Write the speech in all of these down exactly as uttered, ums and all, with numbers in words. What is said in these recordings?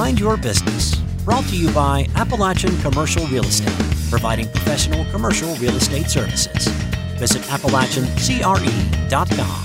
Mind Your Business, brought to you by Appalachian Commercial Real Estate, providing professional commercial real estate services. Visit Appalachian C R E dot com.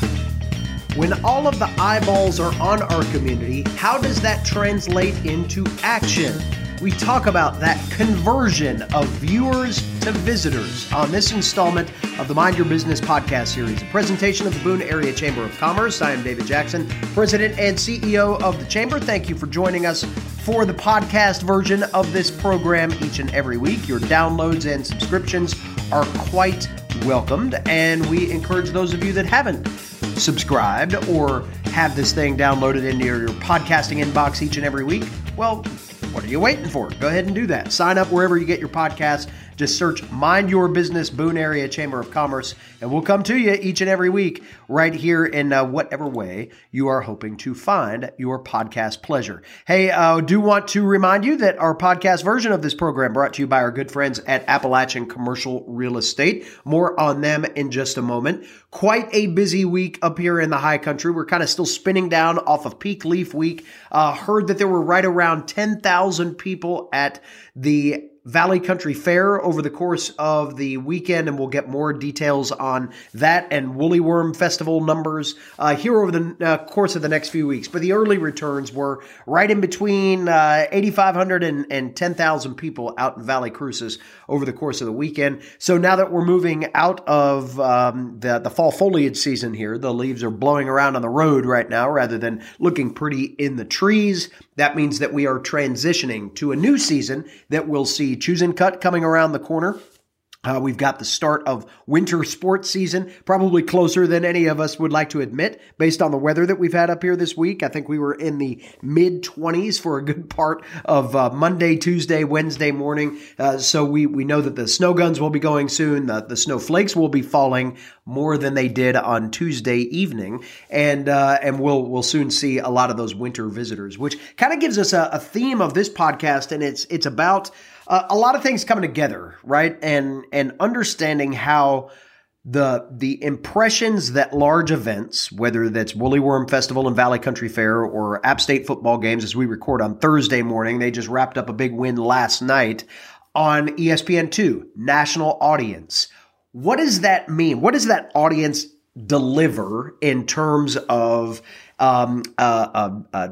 When all of the eyeballs are on our community, how does that translate into action? We talk about that conversion of viewers to visitors on this installment of the Mind Your Business podcast series, a presentation of the Boone Area Chamber of Commerce. I am David Jackson, President and C E O of the Chamber. Thank you for joining us for the podcast version of this program each and every week. Your downloads and subscriptions are quite welcomed, and we encourage those of you that haven't subscribed or have this thing downloaded into your, your podcasting inbox each and every week. Well, what are you waiting for? Go ahead and do that. Sign up wherever you get your podcasts. Just search Mind Your Business Boone Area Chamber of Commerce, and we'll come to you each and every week right here in uh, whatever way you are hoping to find your podcast pleasure. Hey, I uh, do want to remind you that our podcast version of this program brought to you by our good friends at Appalachian Commercial Real Estate. More on them in just a moment. Quite a busy week up here in the high country. We're kind of still spinning down off of peak leaf week. Uh, heard that there were right around ten thousand people at the Valley Country Fair over the course of the weekend, and we'll get more details on that and Woolly Worm Festival numbers uh, here over the uh, course of the next few weeks. But the early returns were right in between uh, eighty-five hundred and, and ten thousand people out in Valley Cruces over the course of the weekend. So now that we're moving out of um, the, the fall foliage season here, the leaves are blowing around on the road right now rather than looking pretty in the trees. That means that we are transitioning to a new season that we'll see Choose and Cut coming around the corner. Uh, we've got the start of winter sports season, probably closer than any of us would like to admit, based on the weather that we've had up here this week. I think we were in the mid twenties for a good part of uh, Monday, Tuesday, Wednesday morning. Uh, so we we know that the snow guns will be going soon. The, the snowflakes will be falling more than they did on Tuesday evening, and uh, and we'll we'll soon see a lot of those winter visitors, which kind of gives us a, a theme of this podcast, and it's it's about Uh, a lot of things coming together, right? And and understanding how the the impressions that large events, whether that's Woolly Worm Festival and Valley Country Fair or App State football games, as we record on Thursday morning, they just wrapped up a big win last night on E S P N two, national audience. What does that mean? What does that audience deliver in terms of um, uh, uh, uh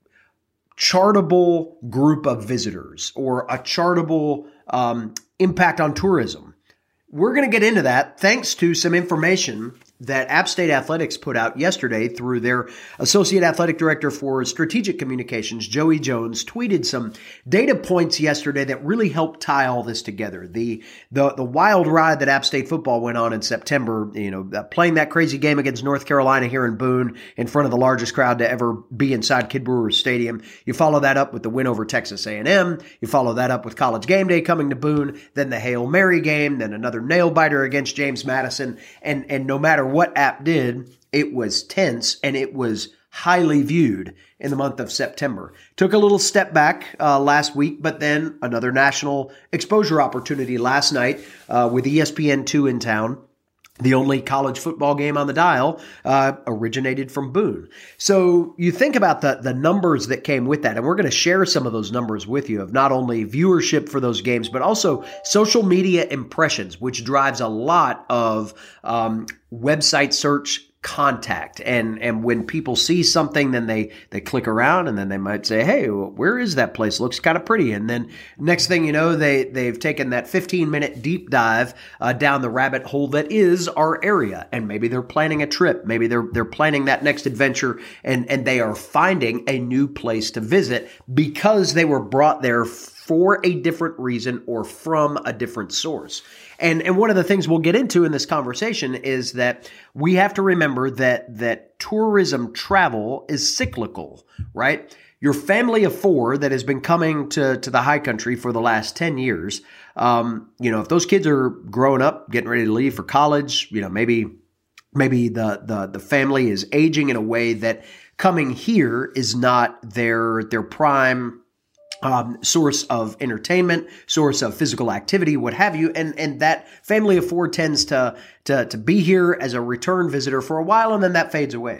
chartable group of visitors or a chartable um, impact on tourism? We're going to get into that thanks to some information that App State Athletics put out yesterday through their Associate Athletic Director for Strategic Communications, Joey Jones, tweeted some data points yesterday that really helped tie all this together. The the the wild ride that App State football went on in September, you know, uh, playing that crazy game against North Carolina here in Boone in front of the largest crowd to ever be inside Kidd Brewer Stadium. You follow that up with the win over Texas A and M. You follow that up with College Game Day coming to Boone, then the Hail Mary game, then another nail-biter against James Madison, and and no matter what App did, it was tense and it was highly viewed in the month of September. Took a little step back uh, last week, but then another national exposure opportunity last night uh, with E S P N two in town. The only college football game on the dial uh, originated from Boone. So you think about the the numbers that came with that, and we're going to share some of those numbers with you of not only viewership for those games, but also social media impressions, which drives a lot of um, website search contact. And and when people see something, then they they click around and then they might say, hey, where is that place? Looks kind of pretty. And then next thing you know, they, they've taken that fifteen minute deep dive uh, down the rabbit hole that is our area. And maybe they're planning a trip. Maybe they're they're planning that next adventure, and, and they are finding a new place to visit because they were brought there for a different reason or from a different source. And and one of the things we'll get into in this conversation is that we have to remember that that tourism travel is cyclical, right? Your family of four that has been coming to, to the high country for the last ten years, um, you know, if those kids are growing up, getting ready to leave for college, you know, maybe maybe the the the family is aging in a way that coming here is not their their prime Um, source of entertainment, source of physical activity, what have you, and and that family of four tends to to to be here as a return visitor for a while, and then that fades away.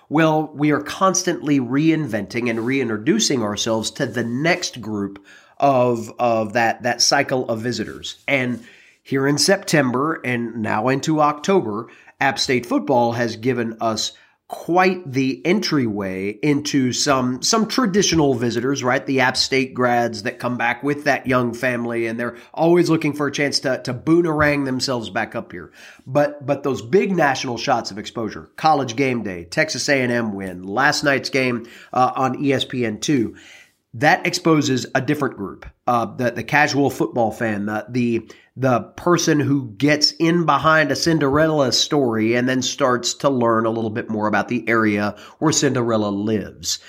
Well, we are constantly reinventing and reintroducing ourselves to the next group of, of that, that cycle of visitors. And here in September and now into October, App State football has given us quite the entryway into some some traditional visitors, right? The App State grads that come back with that young family, and they're always looking for a chance to to boomerang themselves back up here. But but those big national shots of exposure, College Game Day, Texas A and M win, last night's game uh, on E S P N two, that exposes a different group. Uh, the the casual football fan, the the the person who gets in behind a Cinderella story and then starts to learn a little bit more about the area where Cinderella lives,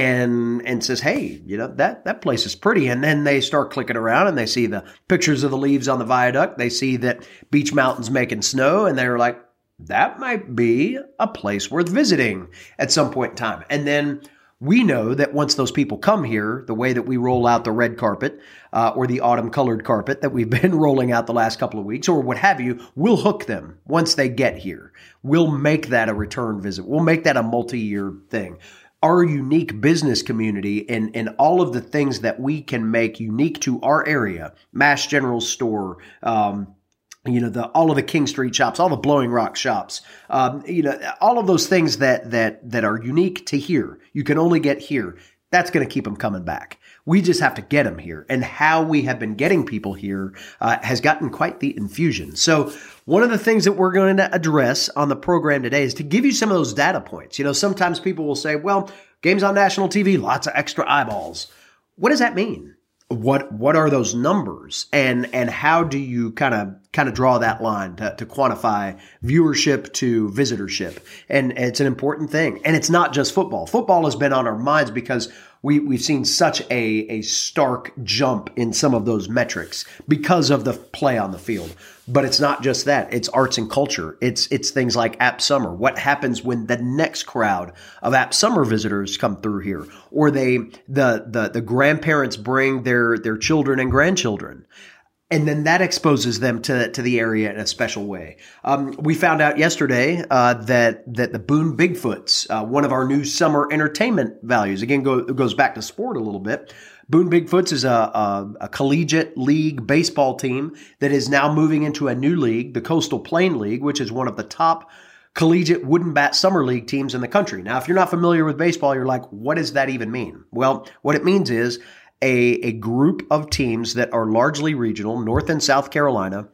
and and says, hey, you know, that that place is pretty. And then they start clicking around and they see the pictures of the leaves on the viaduct. They see that Beech Mountain's making snow, and they're like, that might be a place worth visiting at some point in time. And then we know that once those people come here, the way that we roll out the red carpet uh, or the autumn colored carpet that we've been rolling out the last couple of weeks or what have you, we'll hook them once they get here. We'll make that a return visit. We'll make that a multi-year thing. Our unique business community and, and all of the things that we can make unique to our area, Mass General Store, um, you know, the, all of the King Street shops, all the Blowing Rock shops, um, you know, all of those things that, that, that are unique to here. You can only get here. That's going to keep them coming back. We just have to get them here. And how we have been getting people here uh, has gotten quite the infusion. So one of the things that we're going to address on the program today is to give you some of those data points. You know, sometimes people will say, well, games on national T V, lots of extra eyeballs. What does that mean? What what are those numbers, and and how do you kind of kind of draw that line to, to quantify viewership to visitorship? And it's an important thing. And it's not just football. Football has been on our minds because we we've seen such a a stark jump in some of those metrics because of the play on the field. But it's not just that. It's arts and culture. It's it's things like App Summer. What happens when the next crowd of App Summer visitors come through here, or they the the the grandparents bring their their children and grandchildren, and then that exposes them to to the area in a special way. Um, we found out yesterday uh, that that the Boone Bigfoots, uh, one of our new summer entertainment values, again go, goes back to sport a little bit. Boone Bigfoots is a, a, a collegiate league baseball team that is now moving into a new league, the Coastal Plain League, which is one of the top collegiate wooden bat summer league teams in the country. Now, if you're not familiar with baseball, you're like, what does that even mean? Well, what it means is a, a group of teams that are largely regional, North and South Carolina.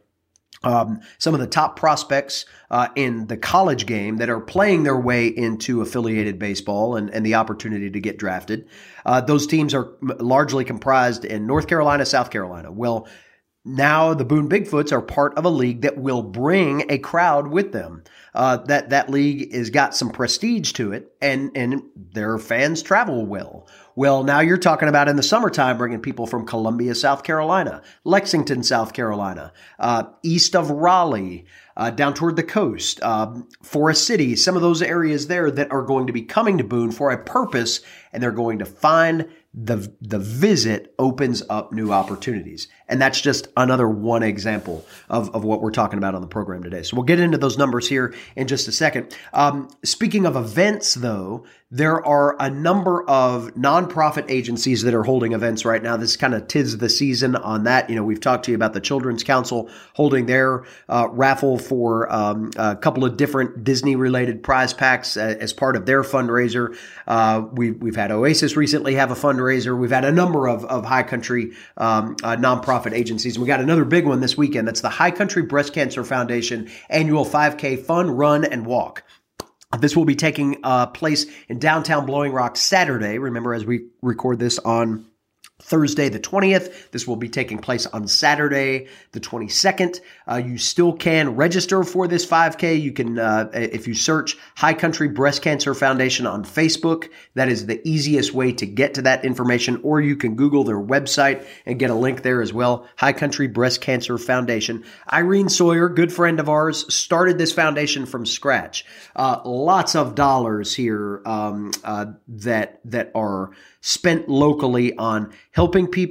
Um, some of the top prospects uh, in the college game that are playing their way into affiliated baseball and, and the opportunity to get drafted. Uh, those teams are m- largely comprised in North Carolina, South Carolina. Well, now the Boone Bigfoots are part of a league that will bring a crowd with them. Uh, that that league has got some prestige to it, and and their fans travel well. Well, now you're talking about in the summertime bringing people from Columbia, South Carolina, Lexington, South Carolina, uh, east of Raleigh, uh, down toward the coast, uh, Forest City, some of those areas there that are going to be coming to Boone for a purpose, and they're going to find the the visit opens up new opportunities. And that's just another one example of, of what we're talking about on the program today. So we'll get into those numbers here in just a second. Um, speaking of events, though, there are a number of nonprofit agencies that are holding events right now. This kind of tis the season on that. You know, we've talked to you about the Children's Council holding their uh, raffle for um, a couple of different Disney-related prize packs uh, as part of their fundraiser. Uh, we've, we've had Oasis recently have a fundraiser. We've had a number of, of high country um, uh, nonprofit agencies. And we got another big one this weekend. That's the High Country Breast Cancer Foundation annual five K Fun, Run, and Walk. This will be taking uh, place in downtown Blowing Rock Saturday. Remember, as we record this on Thursday the twentieth. This will be taking place on Saturday the twenty-second. Uh, you still can register for this five K. You can, uh, if you search High Country Breast Cancer Foundation on Facebook, that is the easiest way to get to that information, or you can Google their website and get a link there as well. High Country Breast Cancer Foundation. Irene Sawyer, good friend of ours, started this foundation from scratch. Uh, lots of dollars here um, uh, that that are spent locally on helping people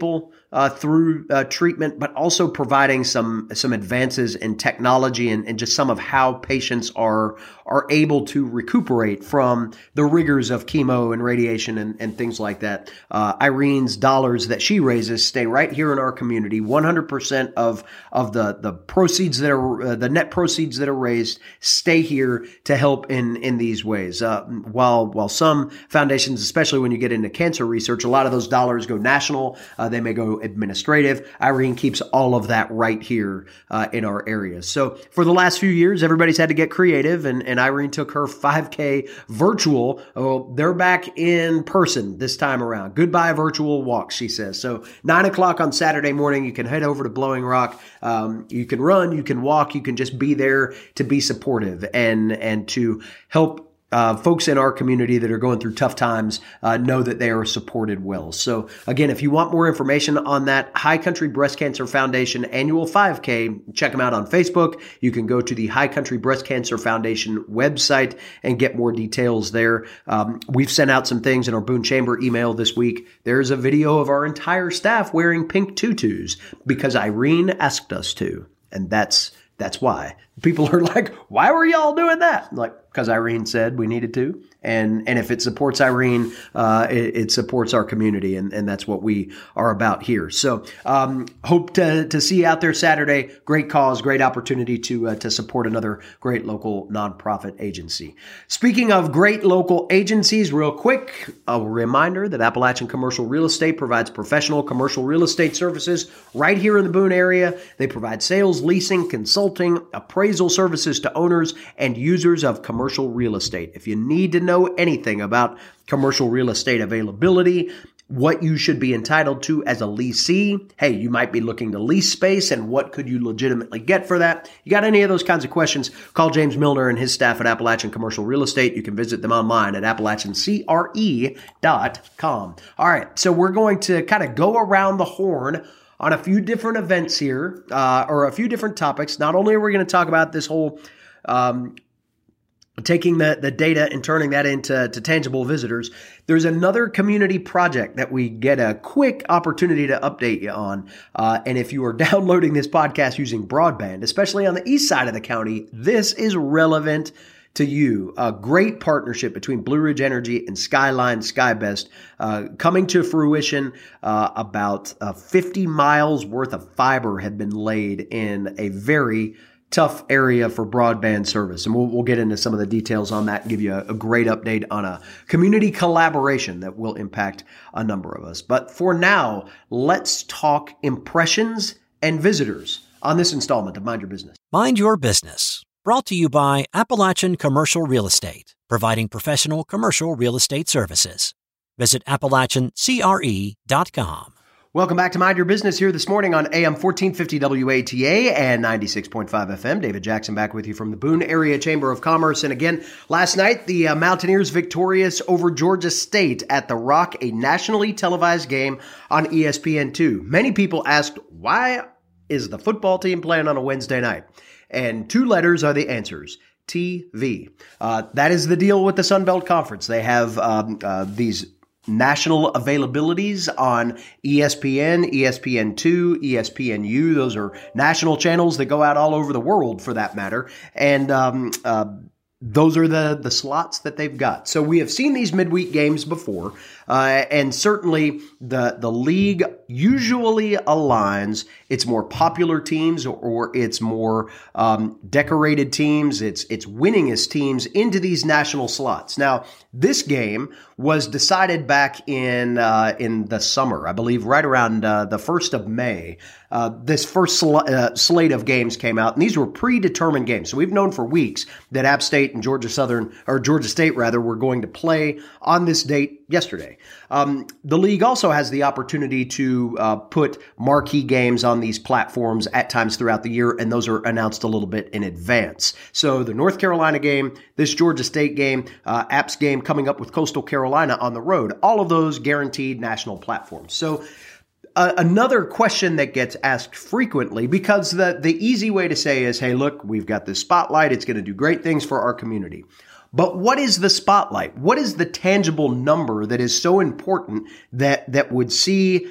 uh, through uh, treatment, but also providing some some advances in technology and, and just some of how patients are are able to recuperate from the rigors of chemo and radiation and, and things like that. Uh, Irene's dollars that she raises stay right here in our community. one hundred percent of of the the proceeds that are uh, the net proceeds that are raised stay here to help in in these ways. Uh, while while some foundations, especially when you get into cancer research, a lot of those dollars go national. Uh, they may go administrative. Irene keeps all of that right here uh, in our area. So for the last few years, everybody's had to get creative, and, and Irene took her five K virtual. Oh, they're back in person this time around. Goodbye virtual walk, she says. So nine o'clock on Saturday morning, you can head over to Blowing Rock. Um, you can run, you can walk, you can just be there to be supportive and and to help Uh, folks in our community that are going through tough times uh, know that they are supported well. So again, if you want more information on that High Country Breast Cancer Foundation annual five K, check them out on Facebook. You can go to the High Country Breast Cancer Foundation website and get more details there. Um, we've sent out some things in our Boone Chamber email this week. There's a video of our entire staff wearing pink tutus because Irene asked us to. And that's That's why. People are like, why were y'all doing that? Like, because Irene said we needed to. And and if it supports Irene, uh, it, it supports our community. And, and that's what we are about here. So um, hope to to see you out there Saturday. Great cause, great opportunity to uh, to support another great local nonprofit agency. Speaking of great local agencies, real quick, a reminder that Appalachian Commercial Real Estate provides professional commercial real estate services right here in the Boone area. They provide sales, leasing, consulting, appraisal services to owners and users of commercial real estate. If you need to know anything about commercial real estate availability, what you should be entitled to as a leasee, hey, you might be looking to lease space, and what could you legitimately get for that? You got any of those kinds of questions, call James Milner and his staff at Appalachian Commercial Real Estate. You can visit them online at appalachian c r e dot com. All right, so we're going to kind of go around the horn on a few different events here, uh, or a few different topics. Not only are we going to talk about this whole um, taking the, the data and turning that into to tangible visitors, there's another community project that we get a quick opportunity to update you on. Uh, and if you are downloading this podcast using broadband, especially on the east side of the county, this is relevant to you. A great partnership between Blue Ridge Energy and Skyline SkyBest uh, coming to fruition. Uh, about uh, fifty miles worth of fiber had been laid in a very tough area for broadband service. And we'll, we'll get into some of the details on that and give you a, a great update on a community collaboration that will impact a number of us. But for now, let's talk impressions and visitors on this installment of Mind Your Business. Mind Your Business, brought to you by Appalachian Commercial Real Estate, providing professional commercial real estate services. Visit appalachian c r e dot com. Welcome back to Mind Your Business here this morning on A M fourteen fifty W A T A and ninety-six point five F M. David Jackson back with you from the Boone Area Chamber of Commerce. And again, last night, the uh, Mountaineers victorious over Georgia State at the Rock, a nationally televised game on E S P N two. Many people asked, why is the football team playing on a Wednesday night? And two letters are the answers. T V. Uh, that is the deal with the Sun Belt Conference. They have um, uh, these national availabilities on E S P N, E S P N two, E S P N U. Those are national channels that go out all over the world, for that matter. And um, uh, those are the, the slots that they've got. So we have seen these midweek games before, uh, and certainly the the league usually aligns its more popular teams or, or its more um, decorated teams, its its winningest teams into these national slots. Now, this game was decided back in uh, in the summer, I believe, right around uh, the first of May. Uh, this first sl- uh, slate of games came out, and these were predetermined games. So we've known for weeks that App State and Georgia Southern, or Georgia State rather, were going to play on this date yesterday. Um, the league also has the opportunity to uh, put marquee games on these platforms at times throughout the year, and those are announced a little bit in advance. So the North Carolina game, this Georgia State game, uh, App's game coming up with Coastal Carolina on the road, all of those guaranteed national platforms. So Uh, another question that gets asked frequently, because the, the easy way to say is, hey, look, we've got this spotlight. It's going to do great things for our community. But what is the spotlight? What is the tangible number that is so important that, that would see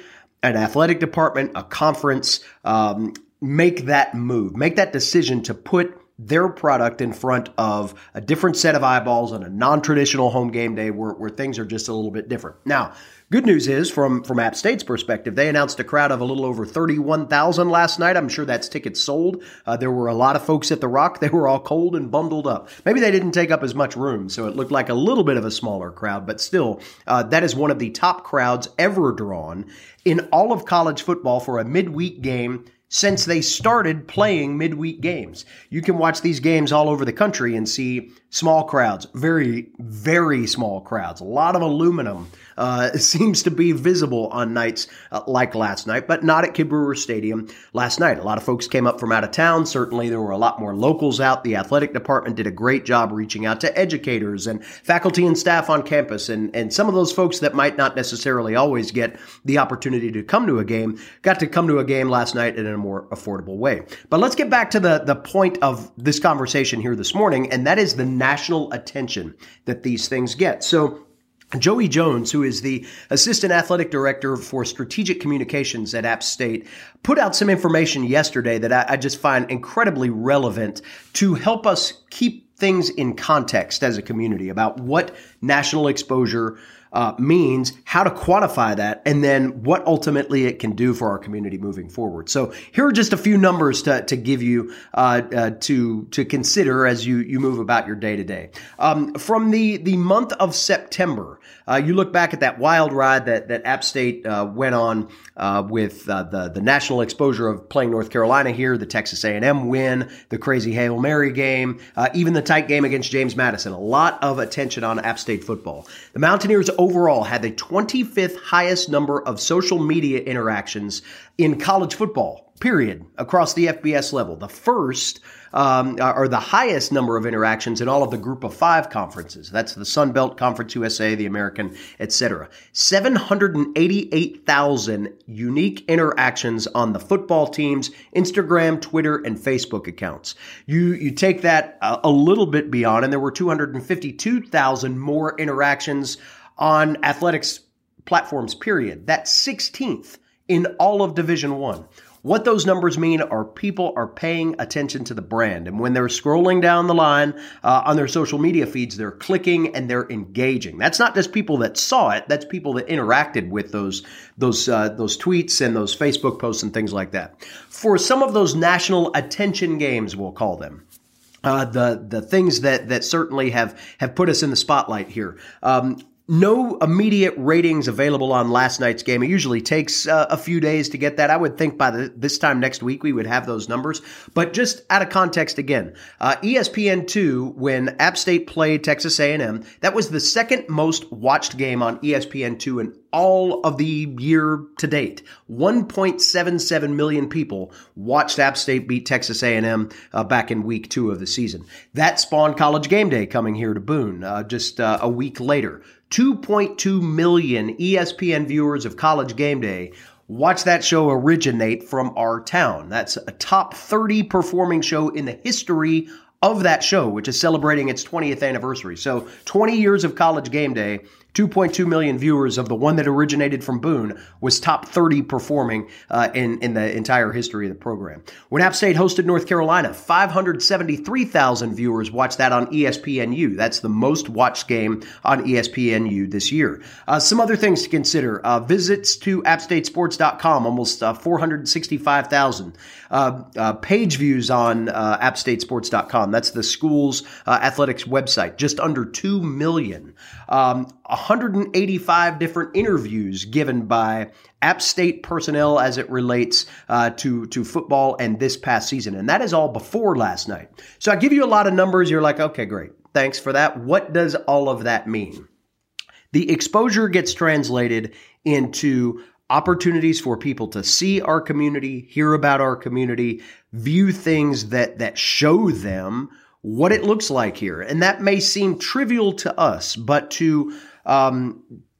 an athletic department, a conference, um, make that move, make that decision to put their product in front of a different set of eyeballs on a non-traditional home game day where, where things are just a little bit different. Now, good news is from, from App State's perspective, they announced a crowd of a little over thirty-one thousand last night. I'm sure that's tickets sold. Uh, there were a lot of folks at the Rock. They were all cold and bundled up. Maybe they didn't take up as much room, so it looked like a little bit of a smaller crowd, but still, uh, that is one of the top crowds ever drawn in all of college football for a midweek game since they started playing midweek games. You can watch these games all over the country and see small crowds, very, very small crowds. A lot of aluminum uh, seems to be visible on nights uh, like last night, but not at Kidd Brewer Stadium last night. A lot of folks came up from out of town. Certainly, there were a lot more locals out. The athletic department did a great job reaching out to educators and faculty and staff on campus, and, and some of those folks that might not necessarily always get the opportunity to come to a game got to come to a game last night in a more affordable way. But let's get back to the, the point of this conversation here this morning, and that is the national attention that these things get. So Joey Jones, who is the Assistant Athletic Director for Strategic Communications at App State, put out some information yesterday that I, I just find incredibly relevant to help us keep things in context as a community about what national exposure Uh, means, how to quantify that, and then what ultimately it can do for our community moving forward. So here are just a few numbers to, to give you uh, uh, to to consider as you you move about your day to day. Um, from the the month of September, uh, you look back at that wild ride that that App State uh, went on uh, with uh, the the national exposure of playing North Carolina here, the Texas A and M win, the crazy Hail Mary game, uh, even the tight game against James Madison. A lot of attention on App State football. The Mountaineers overall had the twenty-fifth highest number of social media interactions in college football, period, across the F B S level. The first, um, or the highest number of interactions in all of the Group of Five conferences. That's the Sun Belt, Conference U S A, the American, et cetera. seven hundred eighty-eight thousand unique interactions on the football team's Instagram, Twitter, and Facebook accounts. You you take that a, a little bit beyond, and there were two hundred fifty-two thousand more interactions on athletics platforms, period. That's sixteenth in all of Division One. What those numbers mean are people are paying attention to the brand. And when they're scrolling down the line uh, on their social media feeds, they're clicking and they're engaging. That's not just people that saw it. That's people that interacted with those those uh, those tweets and those Facebook posts and things like that. For some of those national attention games, we'll call them, uh, the the things that that certainly have, have put us in the spotlight here. Um, No immediate ratings available on last night's game. It usually takes uh, a few days to get that. I would think by the, this time next week we would have those numbers. But just out of context again, uh, E S P N two, when App State played Texas A and M, that was the second most watched game on E S P N two in all of the year to date. one point seven seven million people watched App State beat Texas A and M uh, back in week two of the season. That spawned College Game Day coming here to Boone uh, just uh, a week later. two point two million E S P N viewers of College Game Day watch that show originate from our town. That's a top thirty performing show in the history of that show, which is celebrating its twentieth anniversary. So twenty years of College Game Day, two point two million viewers of the one that originated from Boone was top thirty performing uh, in, in the entire history of the program. When App State hosted North Carolina, five hundred seventy-three thousand viewers watched that on E S P N U. That's the most watched game on E S P N U this year. Uh, some other things to consider. Uh, visits to app state sports dot com, almost uh, four hundred sixty-five thousand. Uh, uh, page views on uh, app state sports dot com. That's the school's uh, athletics website. Just under two million. Um, one hundred eighty-five different interviews given by App State personnel as it relates uh, to, to football and this past season. And that is all before last night. So I give you a lot of numbers. You're like, okay, great. Thanks for that. What does all of that mean? The exposure gets translated into opportunities for people to see our community, hear about our community, view things that, that show them what it looks like here. And that may seem trivial to us, but to um,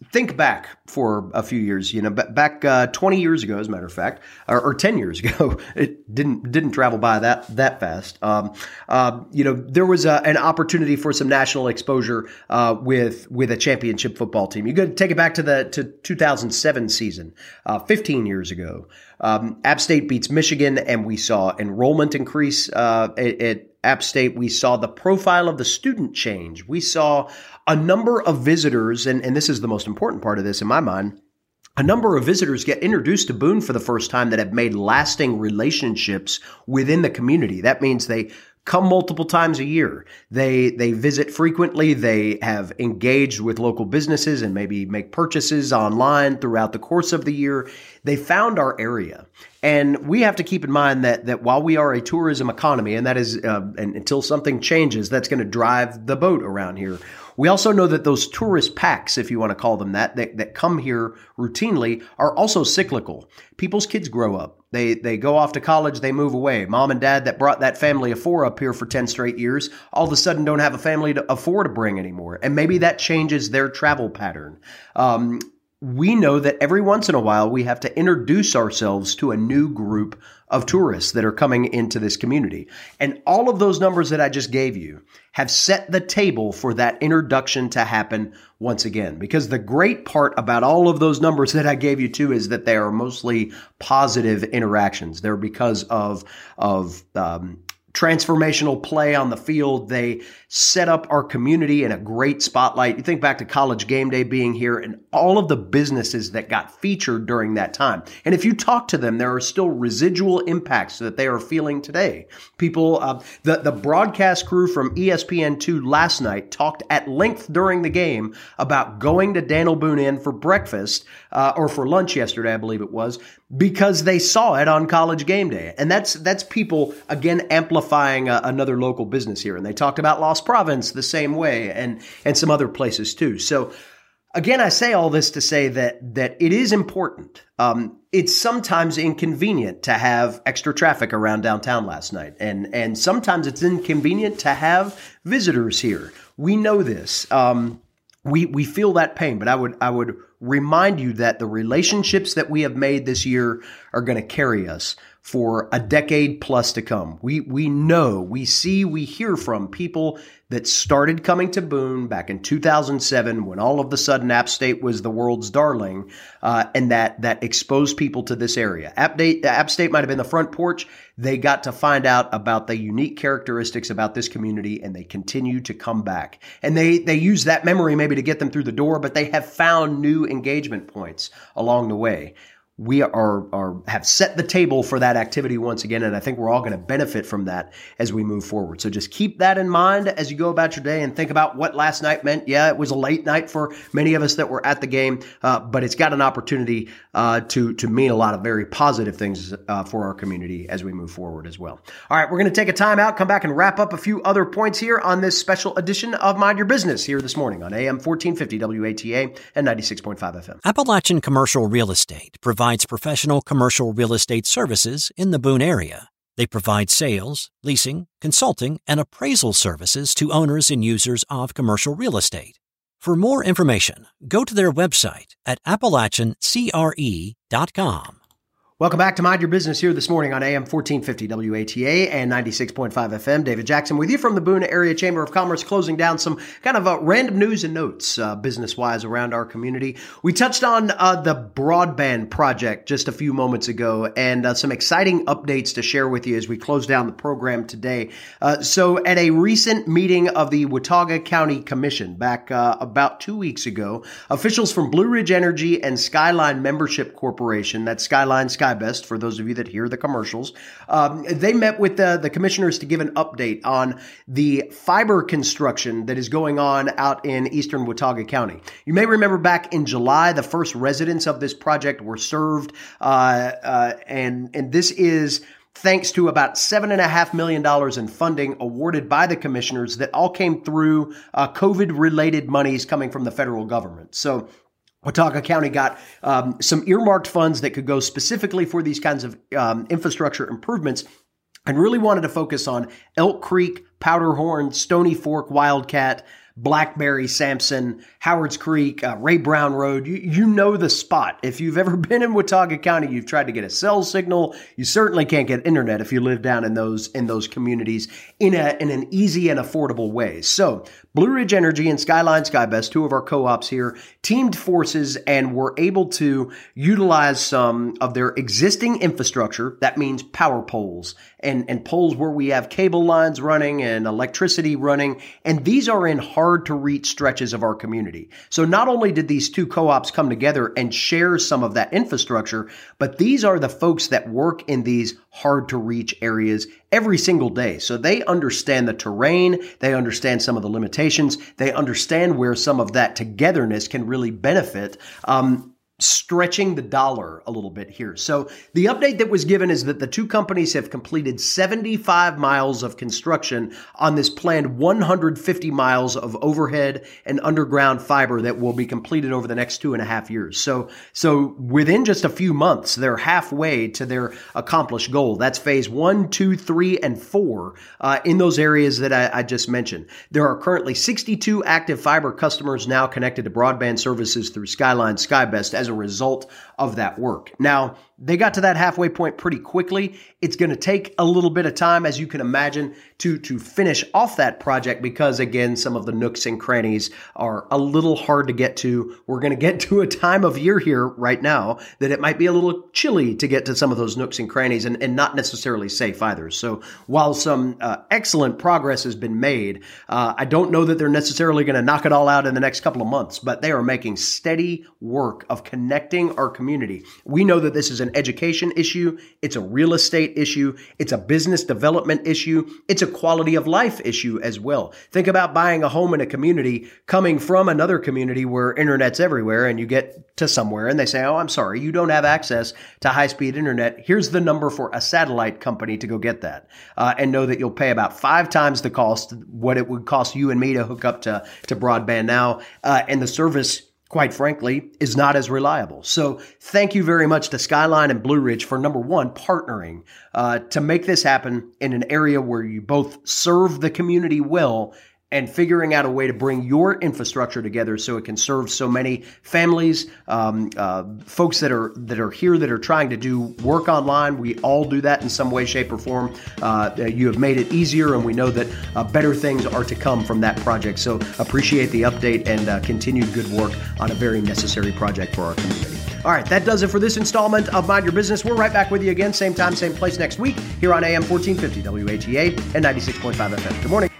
think back for a few years, you know, back uh, twenty years ago, as a matter of fact, or, or ten years ago, it didn't didn't travel by that that fast. Um, uh, you know, there was a, an opportunity for some national exposure uh, with with a championship football team. You could take it back to the to two thousand seven season, uh, fifteen years ago. Um, App State beats Michigan, and we saw enrollment increase uh, at, at App State. We saw the profile of the student change. We saw a number of visitors, and, and this is the most important part of this in my mind, a number of visitors get introduced to Boone for the first time that have made lasting relationships within the community. That means they come multiple times a year. They they visit frequently. They have engaged with local businesses and maybe make purchases online throughout the course of the year. They found our area. And we have to keep in mind that that while we are a tourism economy, and that is uh, and until something changes, that's going to drive the boat around here. We also know that those tourist packs, if you want to call them that, that, that come here routinely are also cyclical. People's kids grow up. They they go off to college, they move away. Mom and dad that brought that family of four up here for ten straight years, all of a sudden don't have a family to afford to bring anymore. And maybe that changes their travel pattern. Um, we know that every once in a while we have to introduce ourselves to a new group of tourists that are coming into this community. And all of those numbers that I just gave you have set the table for that introduction to happen once again. Because the great part about all of those numbers that I gave you too is that they are mostly positive interactions. They're because of, of, um, transformational play on the field. They set up our community in a great spotlight. You think back to College Game Day being here and all of the businesses that got featured during that time. And if you talk to them, there are still residual impacts that they are feeling today. People, uh, the, the broadcast crew from E S P N two last night talked at length during the game about going to Daniel Boone Inn for breakfast, uh, or for lunch yesterday, I believe it was, because they saw it on College Game Day. And that's, that's people, again, amplifying a, another local business here. And they talked about Lost Province the same way, and, and some other places too. So again, I say all this to say that, that it is important. Um, it's sometimes inconvenient to have extra traffic around downtown last night. And, and sometimes it's inconvenient to have visitors here. We know this. Um, we, we feel that pain, but I would, I would remind you that the relationships that we have made this year are going to carry us for a decade plus to come. We we know, we see, we hear from people that started coming to Boone back in two thousand seven when all of a sudden App State was the world's darling, uh, and that that exposed people to this area. App State, App State might have been the front porch. They got to find out about the unique characteristics about this community, and they continue to come back. And they they use that memory maybe to get them through the door, but they have found new engagement points along the way. We are, are have set the table for that activity once again, and I think we're all going to benefit from that as we move forward. So just keep that in mind as you go about your day and think about what last night meant. Yeah, it was a late night for many of us that were at the game, uh, but it's got an opportunity uh, to to mean a lot of very positive things uh, for our community as we move forward as well. All right, we're going to take a time out, come back and wrap up a few other points here on this special edition of Mind Your Business here this morning on A M fourteen fifty W A T A and ninety-six point five F M. Appalachian Commercial Real Estate provides professional commercial real estate services in the Boone area. They provide sales, leasing, consulting, and appraisal services to owners and users of commercial real estate. For more information, go to their website at appalachian c r e dot com. Welcome back to Mind Your Business here this morning on A M fourteen fifty W A T A and ninety-six point five F M. David Jackson with you from the Boone Area Chamber of Commerce, closing down some kind of uh, random news and notes uh, business-wise around our community. We touched on uh, the broadband project just a few moments ago, and uh, some exciting updates to share with you as we close down the program today. Uh, so at a recent meeting of the Watauga County Commission back uh, about two weeks ago, officials from Blue Ridge Energy and Skyline Membership Corporation, that's Skyline Sky Best, for those of you that hear the commercials. Um, they met with the, the commissioners to give an update on the fiber construction that is going on out in eastern Watauga County. You may remember back in July, the first residents of this project were served, uh, uh, and, and this is thanks to about seven point five million dollars in funding awarded by the commissioners that all came through uh, COVID-related monies coming from the federal government. So Watauga County got um, some earmarked funds that could go specifically for these kinds of um, infrastructure improvements, and really wanted to focus on Elk Creek, Powderhorn, Stony Fork, Wildcat, Blackberry, Sampson, Howards Creek, uh, Ray Brown Road. You, you know the spot. If you've ever been in Watauga County, you've tried to get a cell signal. You certainly can't get internet if you live down in those in those communities in a in an easy and affordable way. So Blue Ridge Energy and Skyline Skybest, two of our co-ops here, teamed forces and were able to utilize some of their existing infrastructure. That means power poles and, and poles where we have cable lines running and electricity running. And these are in hard to reach stretches of our community. So not only did these two co-ops come together and share some of that infrastructure, but these are the folks that work in these hard to reach areas every single day. So they understand the terrain. They understand some of the limitations. They understand where some of that togetherness can really benefit. Um, stretching the dollar a little bit here. So the update that was given is that the two companies have completed seventy-five miles of construction on this planned one hundred fifty miles of overhead and underground fiber that will be completed over the next two and a half years. So, so within just a few months, they're halfway to their accomplished goal. That's phase one, two, three, and four uh, in those areas that I, I just mentioned. There are currently sixty-two active fiber customers now connected to broadband services through Skyline Skybest as a result of that work. Now, they got to that halfway point pretty quickly. It's going to take a little bit of time, as you can imagine, to, to finish off that project because, again, some of the nooks and crannies are a little hard to get to. We're going to get to a time of year here right now that it might be a little chilly to get to some of those nooks and crannies and, and not necessarily safe either. So while some uh, excellent progress has been made, uh, I don't know that they're necessarily going to knock it all out in the next couple of months, but they are making steady work of connecting our community. We know that this is an education issue. It's a real estate issue. It's a business development issue. It's a quality of life issue as well. Think about buying a home in a community coming from another community where internet's everywhere and you get to somewhere and they say, oh, I'm sorry, you don't have access to high-speed internet. Here's the number for a satellite company to go get that. Uh, and know that you'll pay about five times the cost, what it would cost you and me to hook up to, to broadband now. Uh, and the service, quite frankly, is not as reliable. So thank you very much to Skyline and Blue Ridge for, number one, partnering uh, to make this happen in an area where you both serve the community well and figuring out a way to bring your infrastructure together so it can serve so many families, um, uh, folks that are that are here that are trying to do work online. We all do that in some way, shape, or form. Uh, you have made it easier, and we know that uh, better things are to come from that project. So appreciate the update and uh, continued good work on a very necessary project for our community. All right, that does it for this installment of Mind Your Business. We're right back with you again, same time, same place next week here on A M fourteen fifty W A T A and ninety-six point five F M. Good morning.